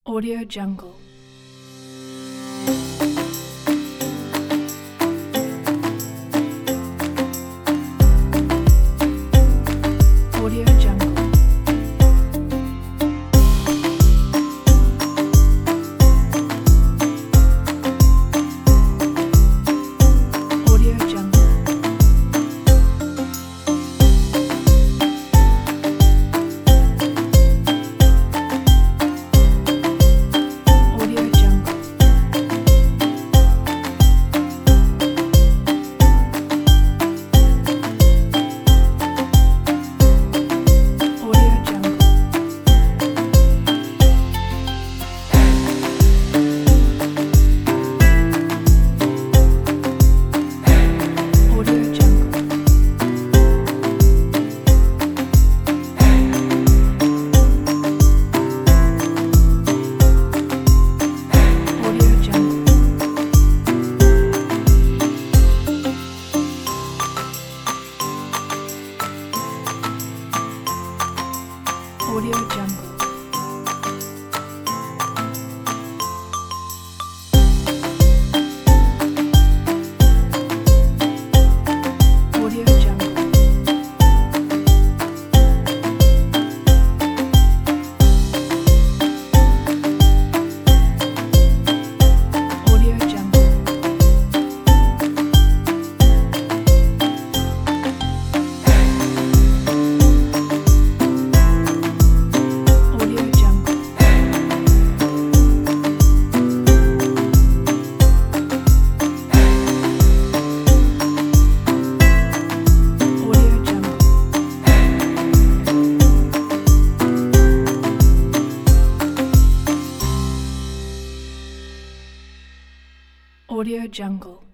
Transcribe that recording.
Audio Jungle. Audio Jungle. Audio Jungle. Audio Jungle. Audio Jungle. Audio Jungle. Audio Jungle. Audio Jungle. Audio Jungle. Audio Jungle. Audio Jungle. Audio Jungle. Audio Jungle.